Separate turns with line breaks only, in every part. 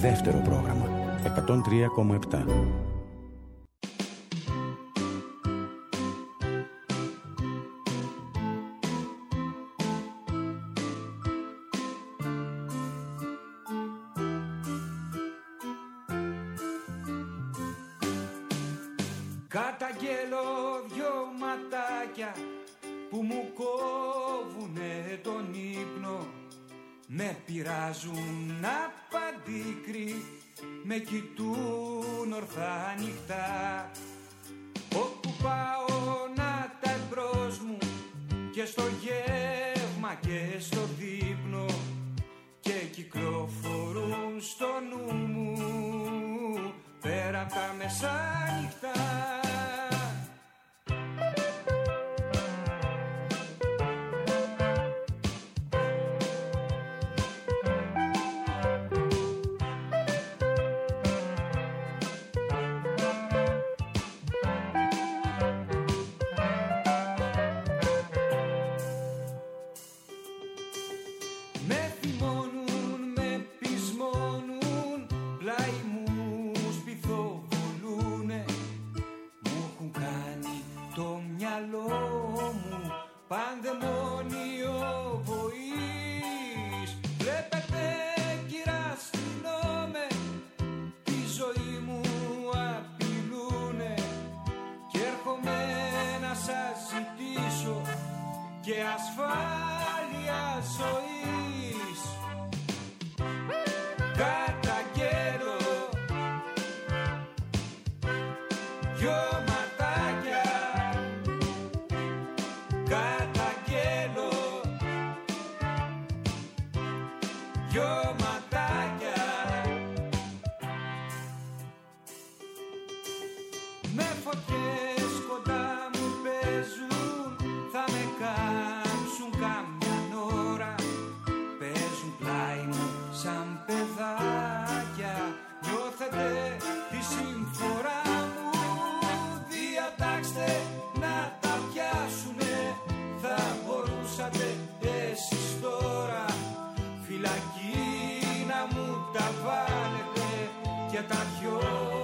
δεύτερο πρόγραμμα 103,7.
Καταγγέλω δυο ματάκια που μου κόβουνε τον ύπνο. Με πειράζουν απαντήκρι, με κοιτούν ορθά νυχτά. Όπου πάω να τα εμπρός μου, και στο γεύμα και στο δείπνο, και κυκλοφορούν στο νου μου πέρα απ' τα μεσάνυχτα. Και ασφάλεια ζωής. Καταγγέλω δυο ματάκια. Καταγγέλω δυο ματάκια. Με φωτιές κοντά μου παίζουν, θα με κάψουν κάμια ώρα. Παίζουν πλάι μου σαν παιδάκια. Νιώθετε τη συμφορά μου. Διατάξτε να τα πιάσουνε. Θα μπορούσατε εσείς τώρα φυλακή να μου τα βάλετε και τα δυο.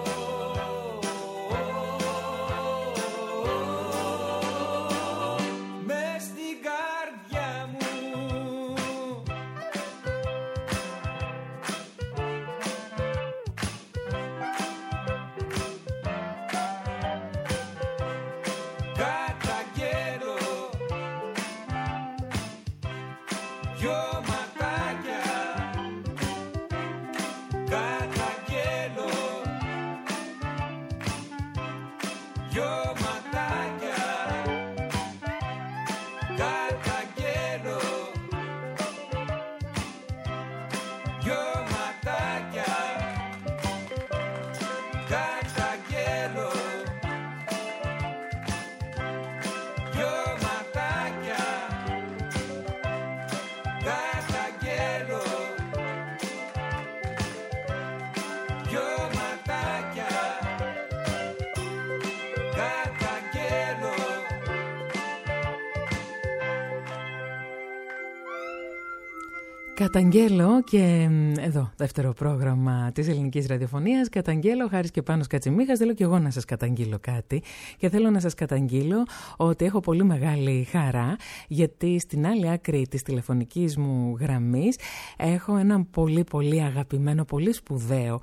Καταγγέλω και εδώ, δεύτερο πρόγραμμα της ελληνικής ραδιοφωνίας. Καταγγέλω, Χάρης και Πάνος Κατσιμίχας. Θέλω και εγώ να σας καταγγείλω κάτι. Και θέλω να σας καταγγείλω ότι έχω πολύ μεγάλη χαρά, γιατί στην άλλη άκρη της τηλεφωνικής μου γραμμής έχω έναν πολύ πολύ αγαπημένο, πολύ σπουδαίο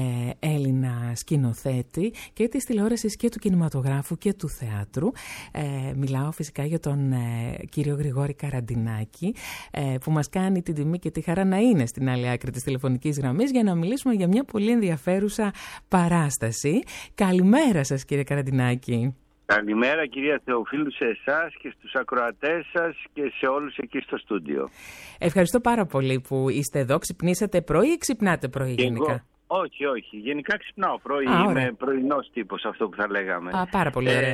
Έλληνα σκηνοθέτη και της τηλεόρασης και του κινηματογράφου και του θεάτρου. Μιλάω φυσικά για τον κύριο Γρηγόρη Καραντινάκη, που μας κάνει την τιμή και τη χαρά να είναι στην άλλη άκρη της τηλεφωνικής γραμμής για να μιλήσουμε για μια πολύ ενδιαφέρουσα παράσταση. Καλημέρα σας, κύριε Καραντινάκη.
Καλημέρα, κυρία Θεοφίλου, σε εσάς και στους ακροατές σας και σε όλους εκεί στο στούντιο.
Ευχαριστώ πάρα πολύ που είστε εδώ. Ξυπνήσατε πρωί ή ξυπνάτε πρωί γενικά?
Όχι, όχι. Γενικά ξυπνάω πρωί. Είμαι πρωινός τύπος, αυτό που θα λέγαμε.
Πάρα πολύ ωραία.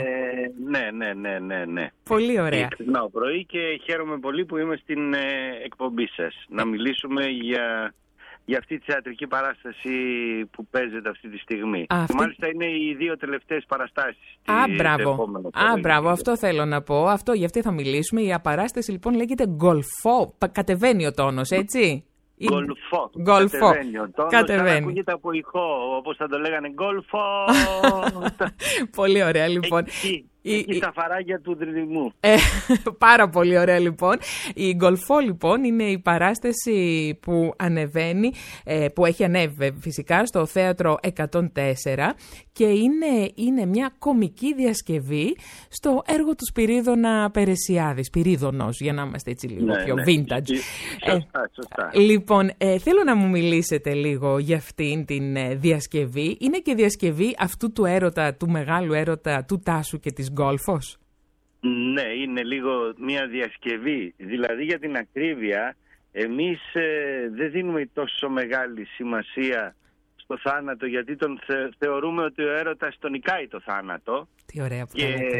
Ναι.
Πολύ ωραία.
Ξυπνάω πρωί και χαίρομαι πολύ που είμαι στην εκπομπή σας. Να μιλήσουμε για αυτή τη θεατρική παράσταση που παίζεται αυτή τη στιγμή. Μάλιστα είναι οι δύο τελευταίες παραστάσεις.
Μπράβο, αυτό θέλω να πω. Για αυτή θα μιλήσουμε. Η παράσταση λοιπόν λέγεται Γκολφό. Κατεβαίνει ο τόνος, έτσι.
Γκολφό.
Κατεβαίνει.
Ακούγεται από ηχό, όπως θα το λέγανε, γκολφό.
Πολύ ωραία, λοιπόν.
Εκεί στα φαράγγια του Δρυμού.
Πάρα πολύ ωραία, λοιπόν. Η Γκολφό, λοιπόν, είναι η παράσταση που ανεβαίνει, που έχει ανέβει φυσικά στο Θέατρο 104 και είναι μια κομική διασκευή στο έργο του Σπυρίδωνα Περεσιάδη. Σπυρίδωνος, για να είμαστε έτσι λίγο πιο vintage.
Σωστά.
Λοιπόν, θέλω να μου μιλήσετε λίγο για αυτήν την διασκευή. Είναι και διασκευή αυτού του έρωτα, του μεγάλου έρωτα του Τάσου και της Γκόλφος.
Ναι, είναι λίγο μια διασκευή. Δηλαδή, για την ακρίβεια, εμείς δεν δίνουμε τόσο μεγάλη σημασία στο θάνατο, γιατί θεωρούμε ότι ο έρωτας τον νικάει το θάνατο.
Τι ωραία που λέτε.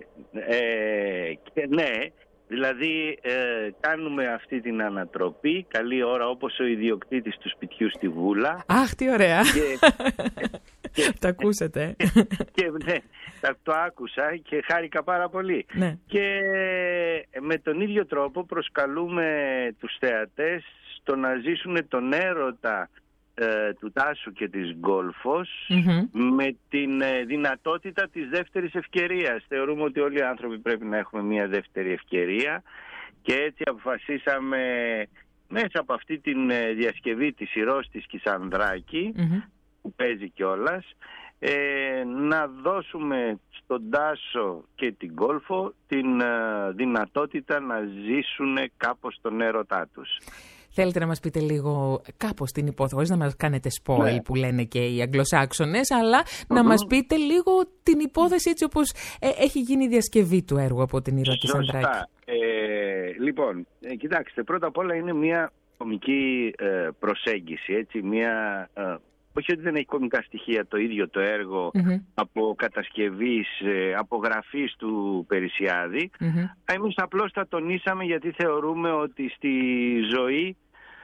Και ναι, δηλαδή κάνουμε αυτή την ανατροπή, καλή ώρα, όπως ο ιδιοκτήτης του σπιτιού στη Βούλα.
Αχ, τι ωραία. Τα ακούσατε.
Και ναι, το άκουσα και χάρηκα πάρα πολύ.
Ναι.
Και με τον ίδιο τρόπο προσκαλούμε τους θεατές στο να ζήσουν τον έρωτα του Τάσου και της Γκόλφος, με την δυνατότητα της δεύτερης ευκαιρίας. Θεωρούμε ότι όλοι οι άνθρωποι πρέπει να έχουμε μια δεύτερη ευκαιρία και έτσι αποφασίσαμε μέσα από αυτή τη διασκευή της Ηρώς της Κισανδράκη, που παίζει κιόλας, να δώσουμε στον Τάσο και την Γκόλφο την δυνατότητα να ζήσουν κάπως τον έρωτά τους.
Θέλετε να μας πείτε λίγο κάπως την υπόθεση, χωρίς να μας κάνετε spoil που λένε και οι Αγγλοσάξονες, αλλά να μας πείτε λίγο την υπόθεση έτσι όπως έχει γίνει η διασκευή του έργου από την Ηρώ Κισανδράκη.
Λοιπόν, κοιτάξτε, πρώτα απ' όλα είναι μια κομική προσέγγιση, έτσι, μια... όχι ότι δεν έχει κομικά στοιχεία το ίδιο το έργο από κατασκευής, απογραφής του Περησιάδη. Εμείς απλώς τα τονίσαμε γιατί θεωρούμε ότι στη ζωή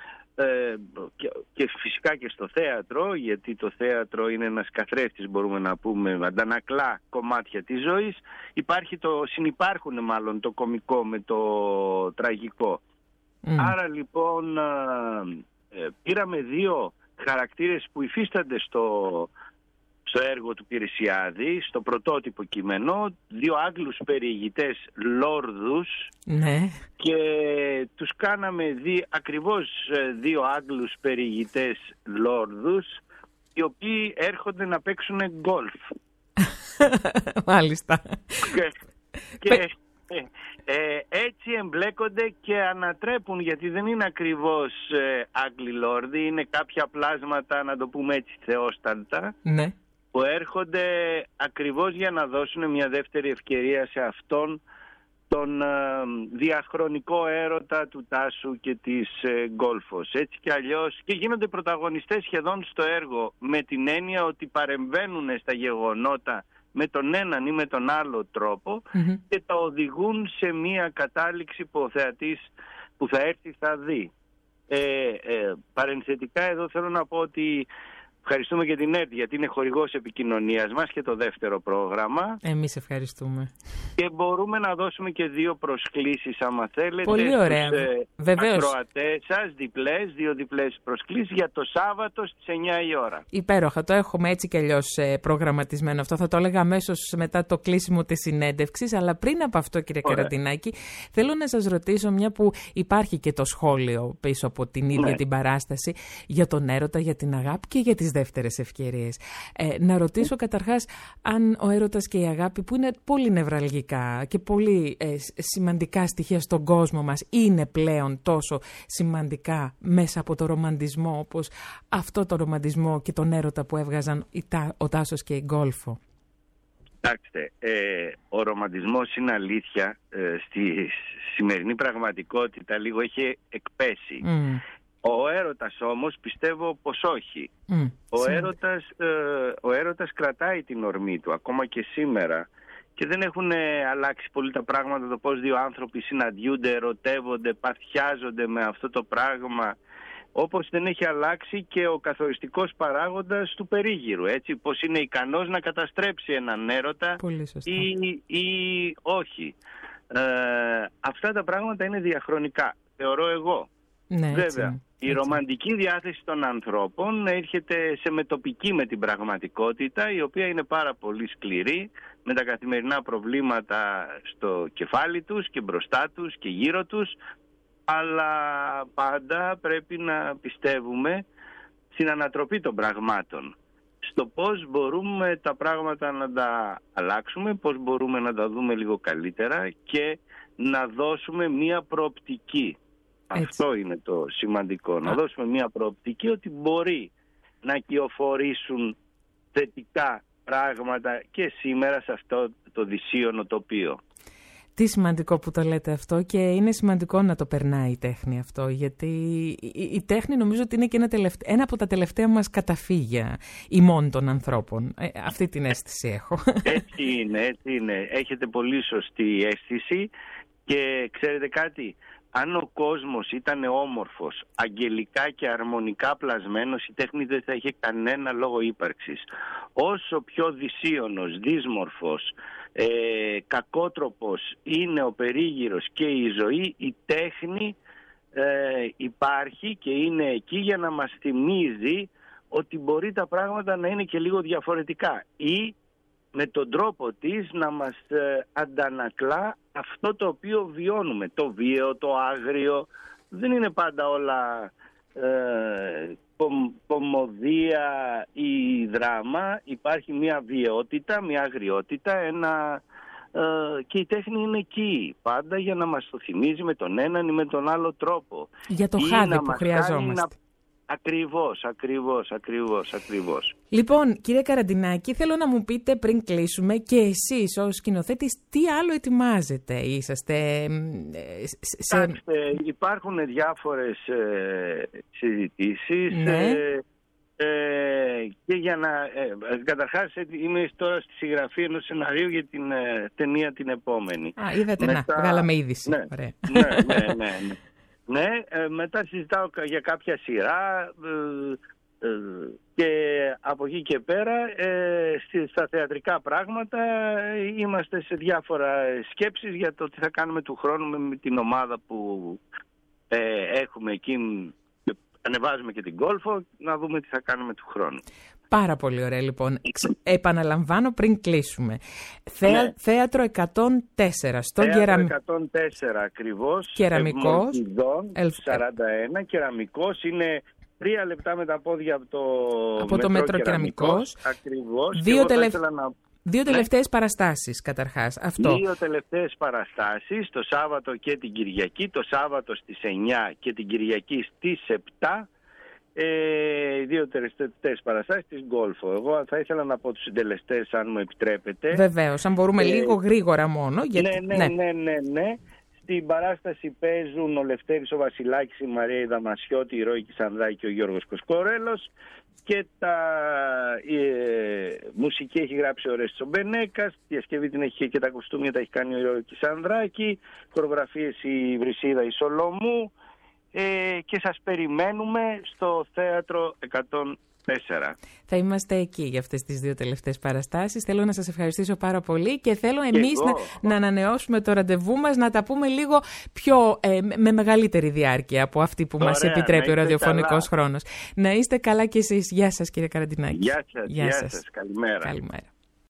και φυσικά και στο θέατρο, γιατί το θέατρο είναι ένας καθρέφτης, μπορούμε να πούμε, αντανακλά κομμάτια της ζωής, συνυπάρχουν μάλλον το κομικό με το τραγικό. Άρα λοιπόν πήραμε δύο χαρακτήρες που υφίστανται στο έργο του Περησιάδη, στο πρωτότυπο κείμενο, δύο Άγγλους περιηγητές λόρδους, και τους κάναμε ακριβώς δύο Άγγλους περιηγητές λόρδους, οι οποίοι έρχονται να παίξουν γκολφ.
Μάλιστα.
Και έτσι εμπλέκονται και ανατρέπουν, γιατί δεν είναι ακριβώς Άγγλοι λόρδοι, είναι κάποια πλάσματα, να το πούμε έτσι, θεόσταλτα, που έρχονται ακριβώς για να δώσουν μια δεύτερη ευκαιρία σε αυτόν τον διαχρονικό έρωτα του Τάσου και της Γκόλφος. Έτσι κι αλλιώς, και γίνονται πρωταγωνιστές σχεδόν στο έργο, με την έννοια ότι παρεμβαίνουν στα γεγονότα με τον έναν ή με τον άλλο τρόπο και τα οδηγούν σε μια κατάληξη που ο θεατής που θα έρθει θα δει. Παρενθετικά εδώ θέλω να πω ότι ευχαριστούμε και την ΕΡΤ, γιατί είναι χορηγός επικοινωνίας μας και το δεύτερο πρόγραμμα.
Εμείς ευχαριστούμε.
Και μπορούμε να δώσουμε και δύο προσκλήσεις, άμα θέλετε.
Πολύ ωραία. Βεβαίως.
Ακροατές σας, δύο διπλές προσκλήσεις για το Σάββατο στις 9 η ώρα.
Υπέροχα. Το έχουμε έτσι κι αλλιώς προγραμματισμένο αυτό. Θα το έλεγα αμέσως μετά το κλείσιμο της συνέντευξης. Αλλά πριν από αυτό, κύριε Καραντινάκη, θέλω να σας ρωτήσω, μια που υπάρχει και το σχόλιο πίσω από την ίδια την παράσταση, για τον έρωτα, για την αγάπη και για τις δεύτερες ευκαιρίες. Να ρωτήσω καταρχάς αν ο έρωτας και η αγάπη, που είναι πολύ νευραλγικά και πολύ σημαντικά στοιχεία στον κόσμο μας, είναι πλέον τόσο σημαντικά μέσα από το ρομαντισμό, όπως αυτό το ρομαντισμό και τον έρωτα που έβγαζαν ο Τάσος και η Γκόλφο.
Κοιτάξτε, ο ρομαντισμός είναι αλήθεια, στη σημερινή πραγματικότητα λίγο έχει εκπέσει. Ο έρωτας όμως πιστεύω πως όχι. Ο έρωτας κρατάει την ορμή του ακόμα και σήμερα, και δεν έχουν αλλάξει πολύ τα πράγματα, το πώς δύο άνθρωποι συναντιούνται, ερωτεύονται, παθιάζονται με αυτό το πράγμα, όπως δεν έχει αλλάξει και ο καθοριστικός παράγοντας του περίγυρου, έτσι, πως είναι ικανός να καταστρέψει έναν έρωτα ή όχι. Αυτά τα πράγματα είναι διαχρονικά, θεωρώ εγώ.
Ναι,
βέβαια, Η ρομαντική διάθεση των ανθρώπων έρχεται σε μετοπική με την πραγματικότητα, η οποία είναι πάρα πολύ σκληρή, με τα καθημερινά προβλήματα στο κεφάλι τους και μπροστά τους και γύρω τους, αλλά πάντα πρέπει να πιστεύουμε στην ανατροπή των πραγμάτων, στο πώς μπορούμε τα πράγματα να τα αλλάξουμε, πώς μπορούμε να τα δούμε λίγο καλύτερα και να δώσουμε μία προοπτική. Έτσι. Αυτό είναι το σημαντικό, να δώσουμε μία προοπτική ότι μπορεί να κυοφορήσουν θετικά πράγματα και σήμερα σε αυτό το δυσίωνο τοπίο.
Τι σημαντικό που το λέτε αυτό, και είναι σημαντικό να το περνάει η τέχνη αυτό, γιατί η τέχνη νομίζω ότι είναι και ένα από τα τελευταία μας καταφύγια ημών των ανθρώπων. Αυτή την αίσθηση έχω.
Έτσι είναι. Έχετε πολύ σωστή αίσθηση και ξέρετε κάτι, αν ο κόσμος ήταν όμορφος, αγγελικά και αρμονικά πλασμένος, η τέχνη δεν θα είχε κανένα λόγο ύπαρξης. Όσο πιο δυσίωνος, δύσμορφος, κακότροπος είναι ο περίγυρος και η ζωή, η τέχνη υπάρχει και είναι εκεί για να μας θυμίζει ότι μπορεί τα πράγματα να είναι και λίγο διαφορετικά ή με τον τρόπο της να μας αντανακλά αυτό το οποίο βιώνουμε. Το βίαιο, το άγριο, δεν είναι πάντα όλα κωμωδία ή δράμα. Υπάρχει μια βιαιότητα, μια αγριότητα, και η τέχνη είναι εκεί πάντα για να μας το θυμίζει με τον έναν ή με τον άλλο τρόπο.
Για το χάδι που χρειαζόμαστε.
Ακριβώς.
Λοιπόν, κύριε Καραντινάκη, θέλω να μου πείτε πριν κλείσουμε και εσείς ως σκηνοθέτης τι άλλο ετοιμάζετε, είσαστε
υπάρχουν διάφορες συζητήσεις.
Ναι.
Και για να καταρχάς είμαι τώρα στη συγγραφή ενός σεναρίου για την ταινία την επόμενη.
Είδατε, βγάλαμε είδηση.
Ναι.
Ωραία.
Ναι, μετά συζητάω για κάποια σειρά και από εκεί και πέρα στα θεατρικά πράγματα είμαστε σε διάφορα σκέψεις για το τι θα κάνουμε του χρόνου με την ομάδα που έχουμε εκεί. Ανεβάζουμε και την Κόλφο να δούμε τι θα κάνουμε του χρόνου.
Πάρα πολύ ωραία, λοιπόν. Επαναλαμβάνω πριν κλείσουμε. Θέατρο 104 στο
Θέατρο 104 ακριβώς.
Κεραμικός.
41. Κεραμικός είναι 3 λεπτά με τα πόδια από το μέτρο Κεραμικός. Ακριβώς.
Δύο τελευταίες παραστάσεις καταρχάς. Αυτό.
2 τελευταίες παραστάσεις, το Σάββατο και την Κυριακή. Το Σάββατο στις 9 και την Κυριακή στις 7. 2 τελευταίες παραστάσεις της Γκόλφο. Εγώ θα ήθελα να πω τους συντελεστές, αν μου επιτρέπετε.
Βεβαίως, αν μπορούμε λίγο γρήγορα μόνο. Γιατί...
Ναι. Στην παράσταση παίζουν ο Λευτέρης ο Βασιλάκης, η Μαρία η Δαμασιώτη, η Ρώη Κισανδράκη και ο Γιώργος Κοσκορέλος. Και μουσική έχει γράψει ο Ρέστης ο Μπενέκας, τη διασκευή την έχει και τα κοστούμια τα έχει κάνει ο Γιώργος Κισανδράκη, χορογραφίες η Βρυσίδα η Σολομού, και σας περιμένουμε στο Θέατρο 104.
Θα είμαστε εκεί για αυτές τις 2 τελευταίες παραστάσεις. Θέλω να σας ευχαριστήσω πάρα πολύ και θέλω εμείς να ανανεώσουμε το ραντεβού μας, να τα πούμε λίγο πιο με μεγαλύτερη διάρκεια από αυτή που μας επιτρέπει ο ραδιοφωνικός χρόνος. Να είστε καλά κι εσείς. Γεια σας, κύριε Καραντινάκη.
Γεια σας. Καλημέρα.